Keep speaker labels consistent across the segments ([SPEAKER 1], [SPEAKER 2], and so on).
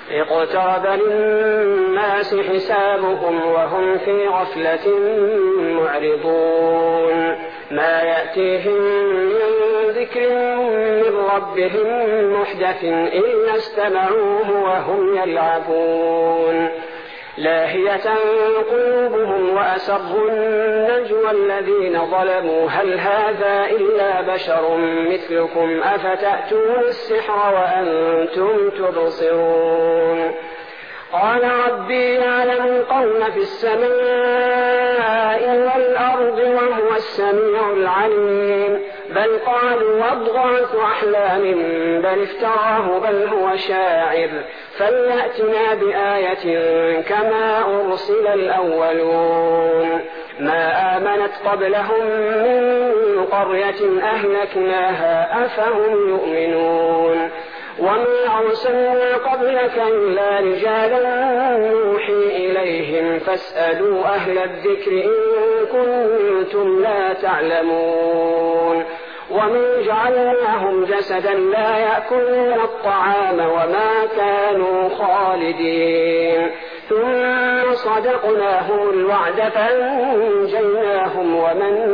[SPEAKER 1] اقترب للناس حسابهم وهم في غفلة معرضون ما يأتيهم من ذكر من ربهم محدث إلا استمعوه وهم يلعبون لاهية قلوبهم وأسروا النجوى الذين ظلموا هل هذا إلا بشر مثلكم أفتأتون السحر وأنتم تبصرون قال ربي يعلم القول في السماء والأرض وهو السميع العليم بل قالوا أضغاث أحلام بل افتراه بل هو شاعر فليأتنا بآية كما أرسل الأولون ما آمنت قبلهم من قرية أهلكناها أفهم يؤمنون وما أرسلنا قبلك إلا رجالا نوحي إليهم فاسألوا أهل الذكر إن كنتم لا تعلمون ومن جعلناهم جسدا لا يأكلون الطعام وما كانوا خالدين ثم صدقناهم الوعد فأنجيناهم ومن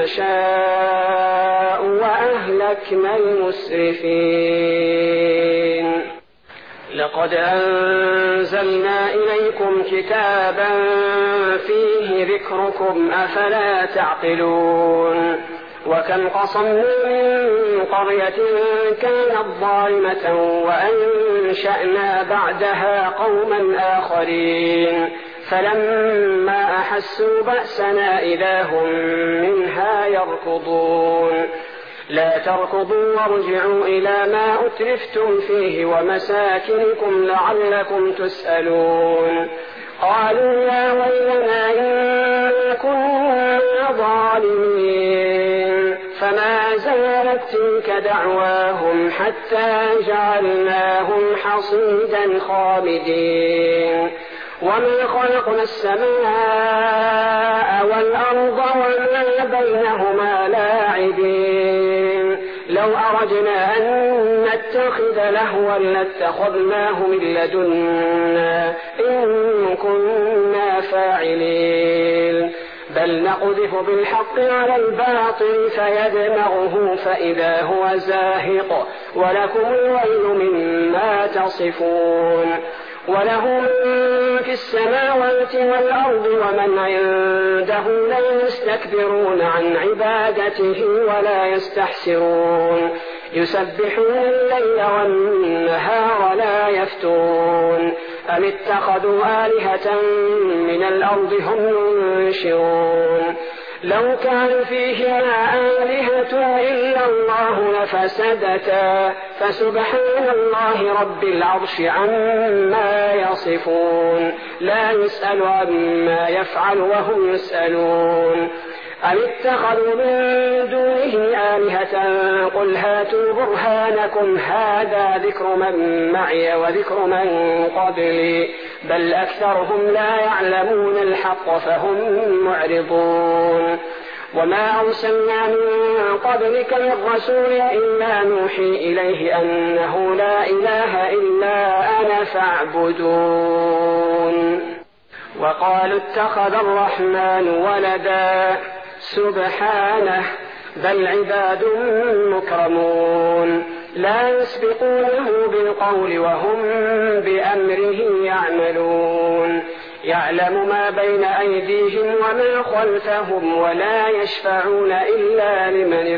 [SPEAKER 1] نشاء وأهلكنا المسرفين لقد أنزلنا إليكم كتابا فيه ذكركم أفلا تعقلون وكم قصمنا من قرية كانت ظالمة وأنشأنا بعدها قوما آخرين فلما أحسوا بأسنا إذا هم منها يركضون لا تركضوا وارجعوا إلى ما أترفتم فيه ومساكنكم لعلكم تسألون قالوا يا ويلنا إنا كنا ظالمين فما زالت تلك دعواهم حتى جعلناهم حصيدا خامدين وما خلقنا السماء والأرض وما بينهما لاعبين لو أردنا أن نتخذ لهوا لاتخذناه من لدنا إن كنا فاعلين بل نقذف بالحق على الباطل فيدمغه فإذا هو زاهق ولكم الويل مما تصفون وله من في السماوات والأرض ومن عنده لا يستكبرون عن عبادته ولا يستحسرون يسبحون الليل والنهار لا يفترون أم اتخذوا آلهة من الأرض هم ينشرون لو كان فيهما آلهة إلا الله لفسدتا فسبحان الله رب العرش عما يصفون لا يسأل عما يفعل وهم يسألون أم اتخذوا من دونه آلهة قل هاتوا برهانكم هذا ذكر من معي وذكر من قبلي بل أكثرهم لا يعلمون الحق فهم معرضون وما أرسلنا من قبلك من رسول إلا نوحي إليه أنه لا إله إلا أنا فاعبدون وقالوا اتخذ الرحمن ولدا سبحانه بل عباد مكرمون لا يسبقونه بالقول وهم بأمره يعملون يعلم ما بين أيديهم وما خلفهم ولا يشفعون إلا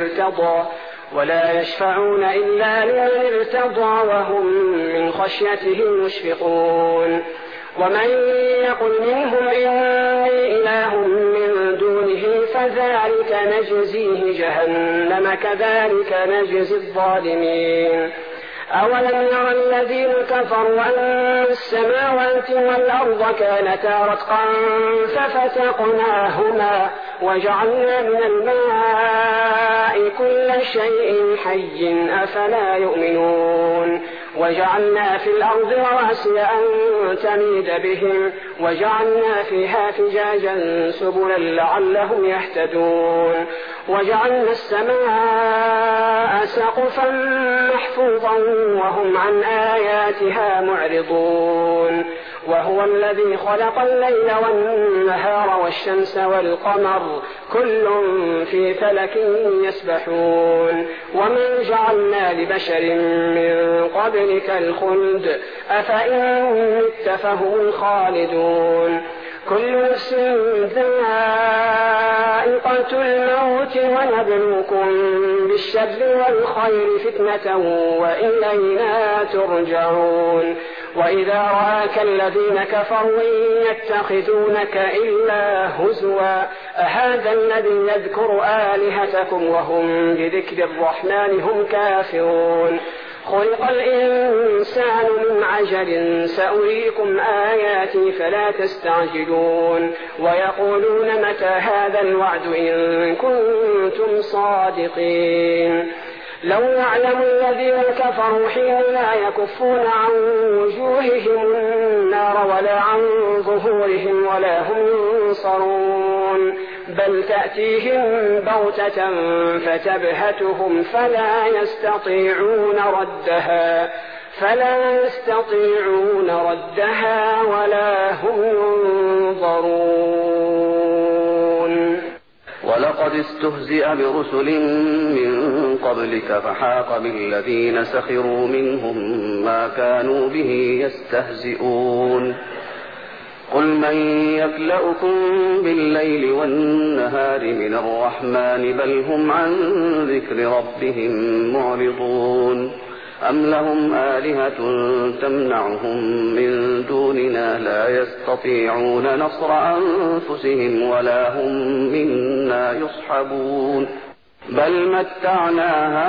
[SPEAKER 1] لمن ارتضى وهم من خشيته مشفقون ومن يقل منهم إني إله من دونه فذلك نجزيه جهنم كذلك نجزي الظالمين أولم يرى الذين كفروا أن السماوات والأرض كانتا رتقا ففتقناهما وجعلنا من الماء كل شيء حي أفلا يؤمنون وجعلنا في الأرض رواسي أن تميد بهم وجعلنا فيها فجاجا سبلا لعلهم يهتدون وجعلنا السماء سقفا محفوظا وهم عن آياتها معرضون وهو الذي خلق الليل والنهار والشمس والقمر كل في فلك يسبحون وما جعلنا لبشر من قبلك الخلد أفإن مت فهم الخالدون كل نفس ذائقة الموت ونبلوكم بالشر والخير فتنة وإلينا ترجعون وإذا رآك الذين كفروا يتخذونك إلا هزوا أهذا الذي يذكر آلهتكم وهم بذكر الرحمن هم كافرون خلق الإنسان من عجل سأريكم آياتي فلا تستعجلون ويقولون متى هذا الوعد إن كنتم صادقين لو يعلم الذين كفروا حين لا يكفون عن وجوههم النار ولا عن ظهورهم ولا هم ينصرون بل تأتيهم بغتة فتبهتهم فلا يستطيعون ردها ولا هم ينظرون
[SPEAKER 2] ولقد استهزئ برسل من قبلك فحاق بالذين سخروا منهم ما كانوا به يستهزئون قل من يكلؤكم بالليل والنهار من الرحمن بل هم عن ذكر ربهم معرضون أم لهم آلهة تمنعهم من دوننا لا يستطيعون نصر أنفسهم ولا هم منا يصحبون بل متعنا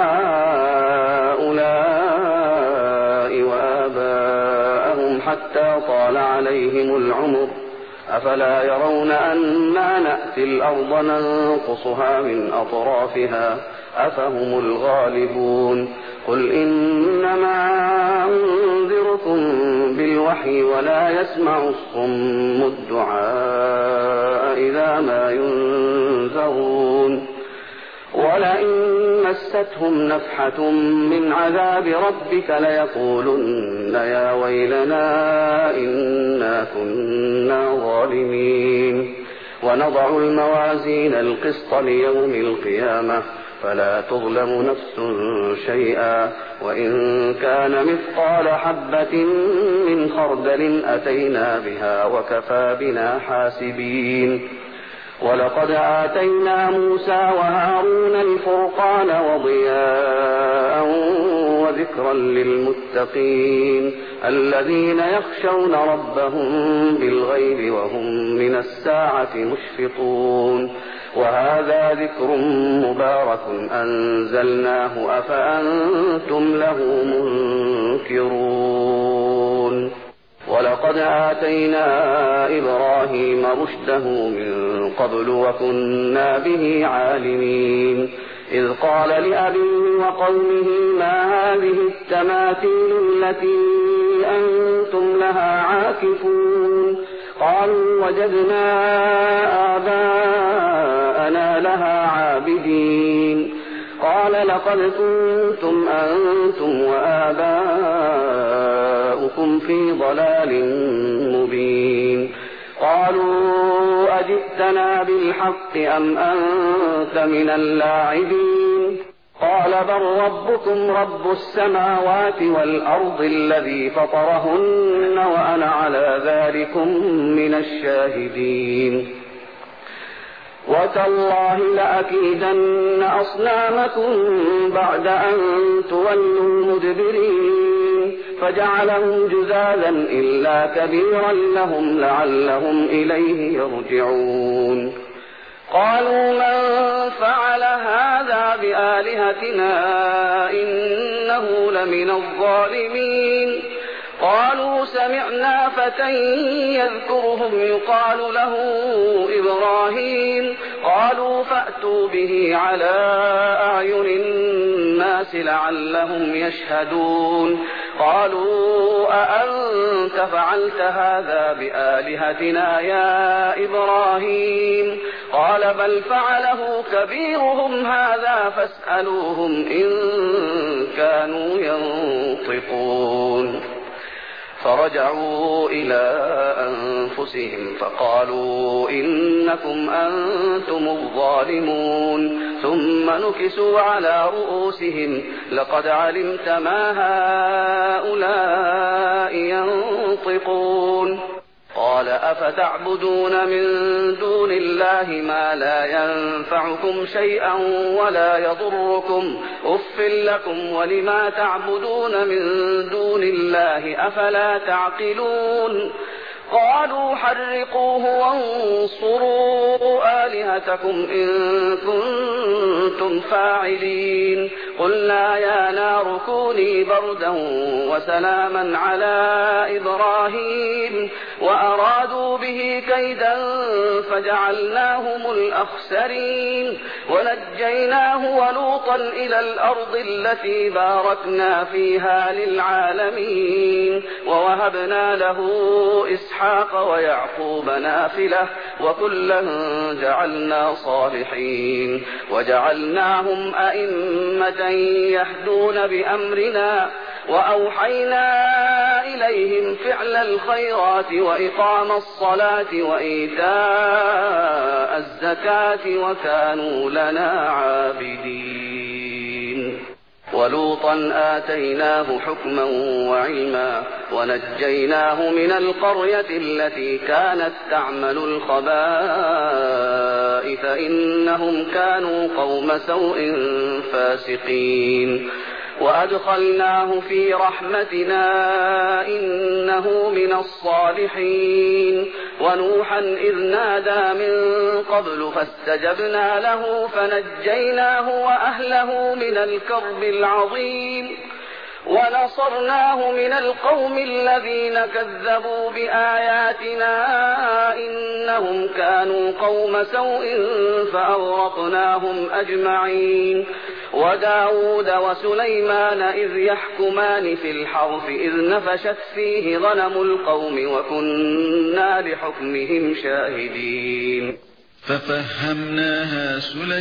[SPEAKER 2] هؤلاء وآباءهم حتى طال عليهم العمر أفلا يرون أنا نأتي الأرض ننقصها من أطرافها أفهم الغالبون قل إنما أنذركم بالوحي ولا يسمع الصم الدعاء إذا ما ينذرون ولئن مستهم نفحة من عذاب ربك ليقولن يا ويلنا إنا كنا ظالمين ونضع الموازين القسط ليوم القيامة فلا تظلم نفس شيئا وإن كان مثقال حبة من خردل أتينا بها وكفى بنا حاسبين ولقد آتينا موسى وهارون الفرقان وضياء وذكرا للمتقين الذين يخشون ربهم بالغيب وهم من الساعة مشفقون وهذا ذكر مبارك أنزلناه أفأنتم له منكرون ولقد آتينا إبراهيم رشده من قبل وكنا به عالمين إذ قال لأبيه وقومه ما هذه التماثيل التي أنتم لها عاكفون قالوا وجدنا آباءنا لها عابدين قال لقد كنتم أنتم وآباؤكم في ضلال مبين قالوا أجئتنا بالحق أم أنت من اللاعبين قال بل ربكم رب السماوات والأرض الذي فطرهن وأنا على ذلكم من الشاهدين وتالله لأكيدن أصنامكم بعد أن تولوا مدبرين فجعلهم جذاذا إلا كبيرا لهم لعلهم إليه يرجعون قالوا من فعل هذا بآلهتنا إنه لمن الظالمين قالوا سمعنا فتى يذكرهم يقال له إبراهيم قالوا فأتوا به على أعين الناس لعلهم يشهدون قالوا أأنت فعلت هذا بآلهتنا يا إبراهيم قال بل فعله كبيرهم هذا فاسألوهم إن كانوا ينطقون. فرجعوا إلى أنفسهم فقالوا إنكم أنتم الظالمون ثم نكسوا على رؤوسهم لقد علمت ما هؤلاء ينطقون. قال أفتعبدون من دون الله ما لا ينفعكم شيئا ولا يضركم أف لكم ولما تعبدون من دون الله أفلا تعقلون. قالوا حرقوه وانصروا آلهتكم إن كنتم فاعلين. قلنا يا نار كوني بردا وسلاما على إبراهيم وأرادوا به كيدا فجعلناهم الأخسرين ونجيناه ولوطا إلى الأرض التي باركنا فيها للعالمين ووهبنا له إسحاق ويعقوب نافلة وكلا جعلنا صالحين وجعلناهم أئمة يهدون بأمرنا وأوحينا إليهم فعل الخيرات وإقام الصلاة وإيتاء الزكاة وكانوا لنا عابدين. ولوطا آتيناه حكما وعلما ونجيناه من القرية التي كانت تعمل الخبائث إنهم كانوا قوم سوء فاسقين. وأدخلناه في رحمتنا إنه من الصالحين. ونوحا إذ نادى من قبل فاستجبنا له فنجيناه وأهله من الكرب العظيم ونصرناه من القوم الذين كذبوا بآياتنا إنهم كانوا قوم سوء فأغرقناهم أجمعين. وداود وسليمان إذ يحكمان في الحرث إذ نفشت فيه غنم القوم وكنا لحكمهم شاهدين.
[SPEAKER 3] ففهمناها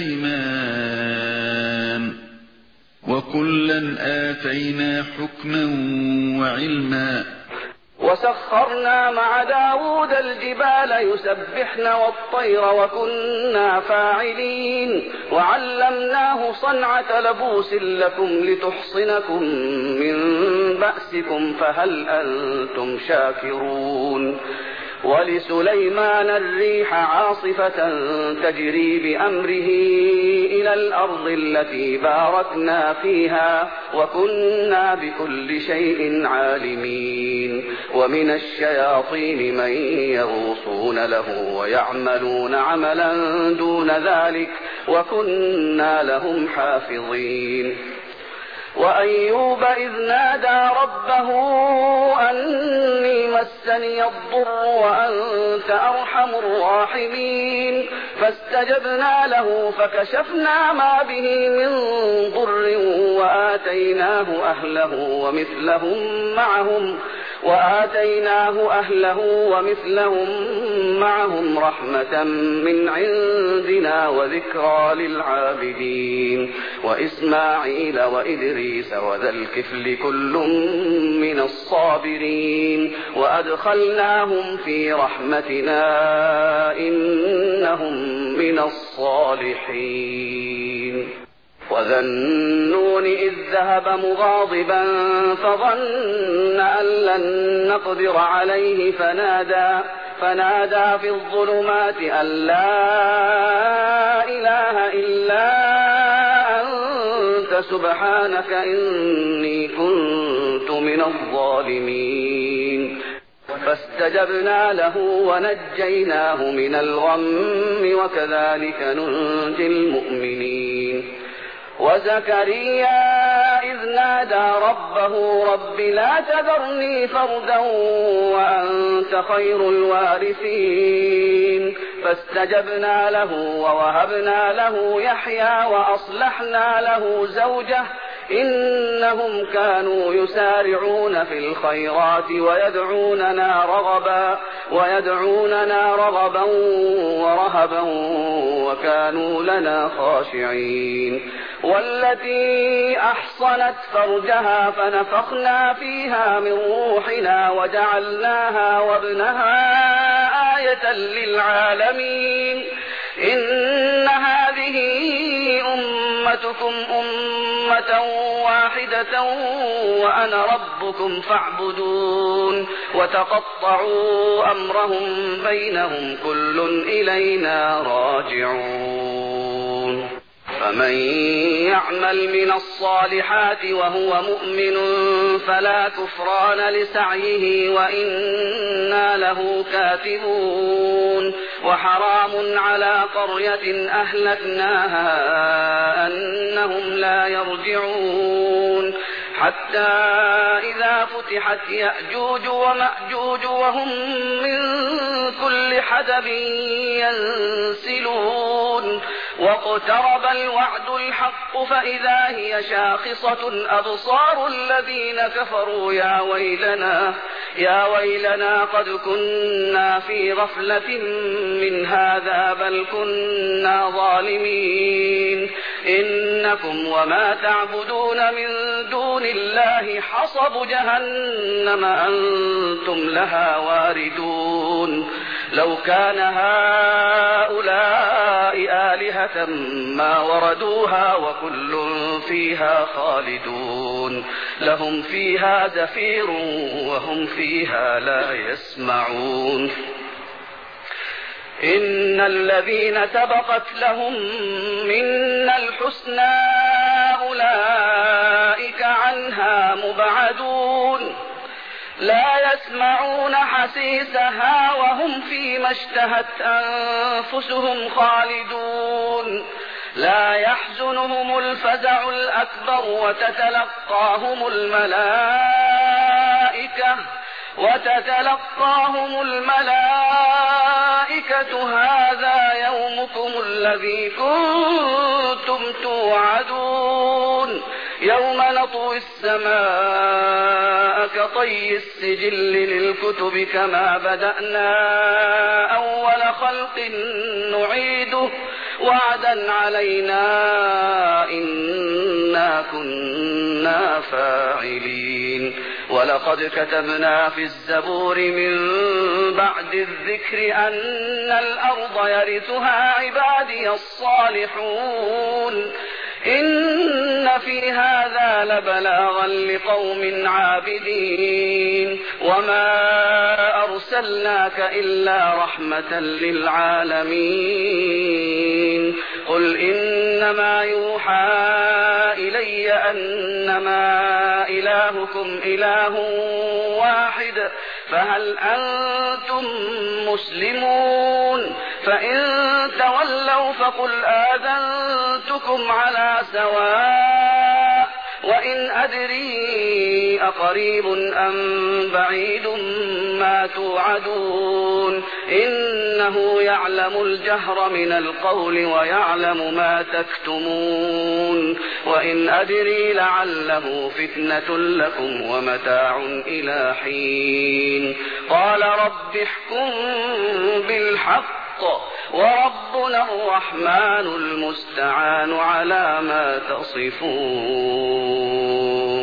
[SPEAKER 3] سليمان وكلا آتينا حكما وعلما
[SPEAKER 2] وسخرنا مع داود الجبال يسبحن والطير وكنا فاعلين. وعلمناه صنعة لبوس لكم لتحصنكم من بأسكم فهل أنتم شاكرون. ولسليمان الريح عاصفة تجري بأمره إلى الأرض التي باركنا فيها وكنا بكل شيء عالمين. ومن الشياطين من يغوصون له ويعملون عملا دون ذلك وكنا لهم حافظين. وأيوب إذ نادى ربه أني مسني الضر وأنت أرحم الراحمين فاستجبنا له فكشفنا ما به من ضر وآتيناه أهله ومثلهم معهم رحمة من عندنا وذكرى للعابدين. وإسماعيل وإدريس وذا الكفل كل من الصابرين وأدخلناهم في رحمتنا إنهم من الصالحين. وذا النون إذ ذهب مغاضبا فظن أن لن نقدر عليه فنادى في الظلمات أن لا إله إلا أنت سبحانك إني كنت من الظالمين. فاستجبنا له ونجيناه من الغم وكذلك ننجي المؤمنين. وزكريا إذ نادى ربه رب لا تذرني فردا وأنت خير الوارثين فاستجبنا له ووهبنا له يحيى وأصلحنا له زوجه إنهم كانوا يسارعون في الخيرات ويدعوننا رغبا ورهبا وكانوا لنا خاشعين. والتي أحصنت فرجها فنفخنا فيها من روحنا وجعلناها وابنها آية للعالمين. إن هذه أمتكم أمة واحدة وأنا ربكم فاعبدون. وتقطعوا أمرهم بينهم كل إلينا راجعون. فمن يعمل من الصالحات وهو مؤمن فلا كفران لسعيه وإنا له كاتبون. وحرام على قرية أهلكناها أنهم لا يرجعون. حتى إذا فتحت يأجوج ومأجوج وهم من كل حدب ينسلون. واقترب الوعد الحق فإذا هي شاخصة أبصار الذين كفروا يا ويلنا قد كنا في غفلة من هذا بل كنا ظالمين. إنكم وما تعبدون من دون الله حصب جهنم أنتم لها واردون. لو كان هؤلاء آلهة ما وردوها وكل فيها خالدون. لهم فيها زفير وهم فيها لا يسمعون. إن الذين سبقت لهم منا الحسنى أولئك عنها مبعدون. لا يسمعون حسيسها وهم فيما اشتهت أنفسهم خالدون. لا يحزنهم الفزع الأكبر وتتلقاهم الملائكة هذا يومكم الذي كنتم توعدون. يوم نطوي السماء كطي السجل للكتب كما بدأنا أول خلق نعيده وعدا علينا إنا كنا فاعلين. ولقد كتبنا في الزبور من بعد الذكر أن الأرض يرثها عبادي الصالحون. إن في هذا لبلاغا لقوم عابدين. وما أرسلناك إلا رحمة للعالمين. قل إنما يوحى إلي أنما إلهكم إله واحد فهل أنتم مسلمون؟ فإن تولوا فقل آذنتكم على سواء. وإن أدري أقريب أم بعيد ما توعدون. إنه يعلم الجهر من القول ويعلم ما تكتمون. وإن أدري لعله فتنة لكم ومتاع إلى حين. قال رب احكم بالحق وربنا الرحمن المستعان على ما تصفون.